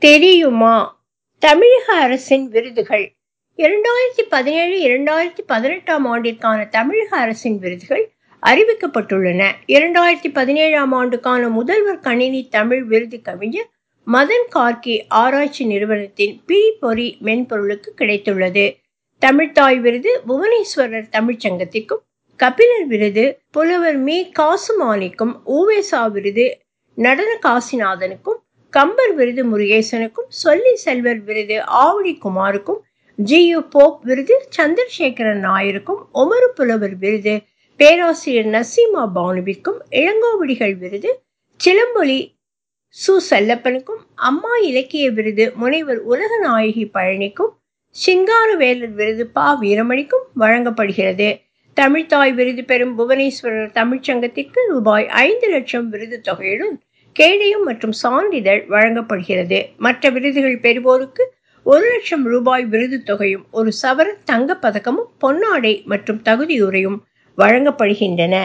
தெரியுமா? தமிழக அரசின் விருதுகள் 2017-2018 ஆண்டிற்கான தமிழக அரசின் விருதுகள் அறிவிக்கப்பட்டுள்ளன. 2017 ஆண்டுக்கான முதல்வர் கணினி தமிழ் விருது கவிஞர் மதன் கார்கே ஆராய்ச்சி நிறுவனத்தின் பிரிபொறி மென்பொருளுக்கு கிடைத்துள்ளது. தமிழ்த்தாய் விருது புவனேஸ்வரர் தமிழ்ச்சங்கத்திற்கும், கபிலர் விருது புலவர் மீ. காசுமாணிக்கும், உவேசா விருது நடன காசிநாதனுக்கும், கம்பர் விருது முருகேசனுக்கும், சொல்லி செல்வர் விருது ஆவடி குமாருக்கும், GU போப் விருது சந்திரசேகரன் நாயருக்கும், ஒமரு புலவர் விருது பேராசிரியர் நசீமா பானுவிற்கும், இளங்கோவடிகள் விருது சிலம்பொலி சு. செல்லப்பனுக்கும், அம்மா இலக்கிய விருது முனைவர் உலகநாயகி பழனிக்கும், சிங்காரவேலர் விருது ப. வீரமணிக்கும் வழங்கப்படுகிறது. தமிழ்த்தாய் விருது பெறும் புவனேஸ்வரர் தமிழ்ச்சங்கத்திற்கு ரூபாய் 5 லட்சம் விருது தொகையுடன் கேடயம் மற்றும் சான்றிதழ் வழங்கப்படுகிறது. மற்ற விருதுகள் பெறுவோருக்கு 1 லட்சம் ரூபாய் விருது தொகையும், 1 சவரன் தங்கப் பதக்கமும், பொன்னாடை மற்றும் தகுதியுரையும் வழங்கப்படுகின்றன.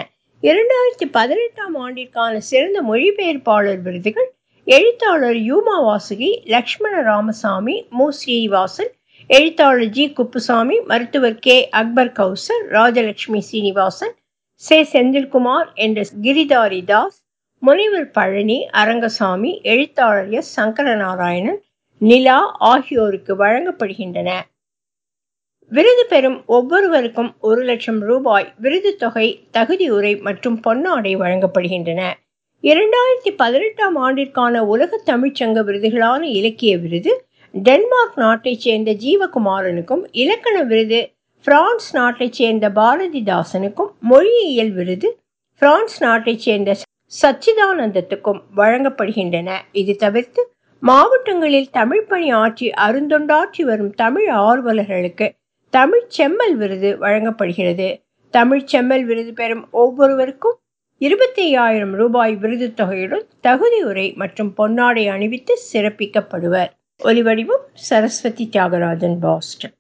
2018 ஆண்டிற்கான சிறந்த மொழிபெயர்ப்பாளர் விருதுகள் எழுத்தாளர் யூமா வாசுகி, லட்சுமண ராமசாமி, மு. ஸ்ரீனிவாசன், எழுத்தாளர் G. குப்புசாமி, மருத்துவர் K. அக்பர் கௌசர், ராஜலட்சுமி சீனிவாசன், செ. செந்தில்குமார் என்ற கிரிதாரி தாஸ், முனைவர் பழனி அரங்கசாமி, எழுத்தாளர் S. சங்கரநாராயணன், நிலா ஆகியோருக்கு வழங்கப்படுகின்றன. விருது பெறும் ஒவ்வொருவருக்கும் 1 லட்சம் ரூபாய் விருது தொகை, தகுதியுரை மற்றும் பொன்னாடை வழங்கப்படுகின்றன. 2018 ஆண்டிற்கான உலக தமிழ்ச்சங்க விருதுகளான இலக்கிய விருது டென்மார்க் நாட்டைச் சேர்ந்த ஜீவகுமாரனுக்கும், இலக்கண விருது பிரான்ஸ் நாட்டைச் சேர்ந்த பாரதிதாசனுக்கும், மொழியியல் விருது பிரான்ஸ் நாட்டைச் சேர்ந்த சச்சிதானந்தத்துக்கும் வழங்கப்படுகின்றன. இது தவிர்த்து மாவட்டங்களில் தமிழ் பணி ஆற்றி அருந்தொண்டாற்றி வரும் தமிழ் ஆர்வலர்களுக்கு தமிழ் செம்மல் விருது வழங்கப்படுகிறது. தமிழ் செம்மல் விருது பெறும் ஒவ்வொருவருக்கும் 25,000 ரூபாய் விருது தொகையுடன் தகுதியுரை மற்றும் பொன்னாடை அணிவித்து சிறப்பிக்கப்படுவர். ஒலிவடிவம் சரஸ்வதி தியாகராஜன், பாஸ்டன்.